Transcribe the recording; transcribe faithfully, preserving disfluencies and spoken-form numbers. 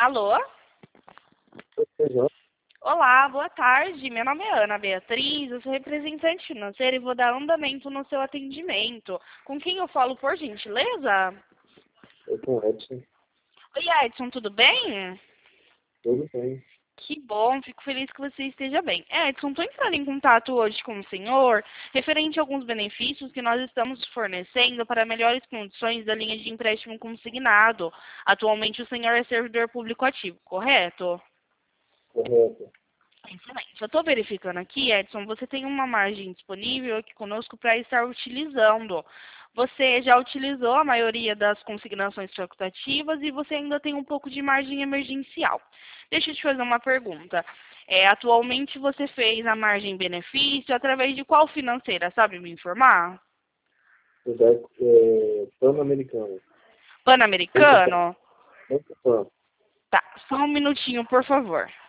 Alô? Exato. Olá, boa tarde. Meu nome é Ana Beatriz, eu sou representante financeira e vou dar andamento no seu atendimento. Com quem eu falo, por gentileza? Eu com o Edson. Oi, Edson, tudo bem? Tudo bem. Que bom, fico feliz que você esteja bem. Edson, estou entrando em contato hoje com o senhor referente a alguns benefícios que nós estamos fornecendo para melhores condições da linha de empréstimo consignado. Atualmente o senhor é servidor público ativo, correto? Correto. Excelente. Eu estou verificando aqui, Edson, você tem uma margem disponível aqui conosco para estar utilizando. Você já utilizou a maioria das consignações facultativas e você ainda tem um pouco de margem emergencial. Deixa eu te fazer uma pergunta. É, atualmente você fez a margem benefício através de qual financeira? Sabe me informar? Exato. É, Pan-Americano. Banco Pan. Pan-Americano? Banco Pan. Tá, só um minutinho, por favor.